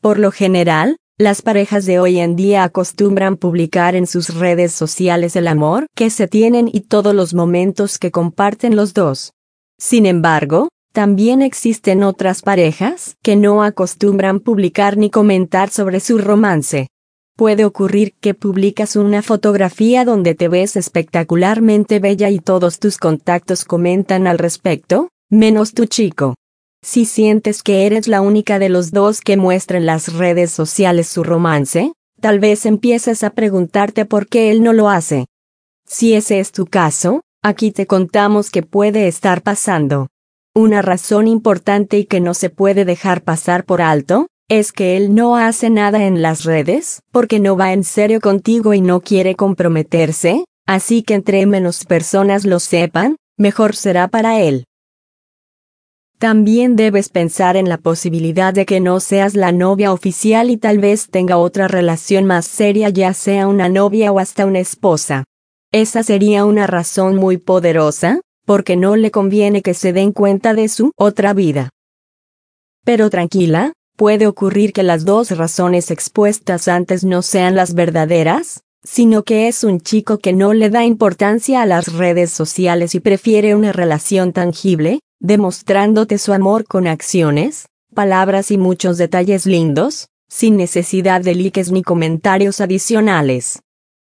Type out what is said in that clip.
Por lo general, las parejas de hoy en día acostumbran publicar en sus redes sociales el amor que se tienen y todos los momentos que comparten los dos. Sin embargo, también existen otras parejas que no acostumbran publicar ni comentar sobre su romance. Puede ocurrir que publicas una fotografía donde te ves espectacularmente bella y todos tus contactos comentan al respecto, menos tu chico. Si sientes que eres la única de los dos que muestra en las redes sociales su romance, tal vez empieces a preguntarte por qué él no lo hace. Si ese es tu caso, aquí te contamos qué puede estar pasando. Una razón importante y que no se puede dejar pasar por alto, es que él no hace nada en las redes, porque no va en serio contigo y no quiere comprometerse, así que entre menos personas lo sepan, mejor será para él. También debes pensar en la posibilidad de que no seas la novia oficial y tal vez tenga otra relación más seria, ya sea una novia o hasta una esposa. Esa sería una razón muy poderosa, porque no le conviene que se den cuenta de su otra vida. Pero tranquila, puede ocurrir que las dos razones expuestas antes no sean las verdaderas, sino que es un chico que no le da importancia a las redes sociales y prefiere una relación tangible, demostrándote su amor con acciones, palabras y muchos detalles lindos, sin necesidad de likes ni comentarios adicionales.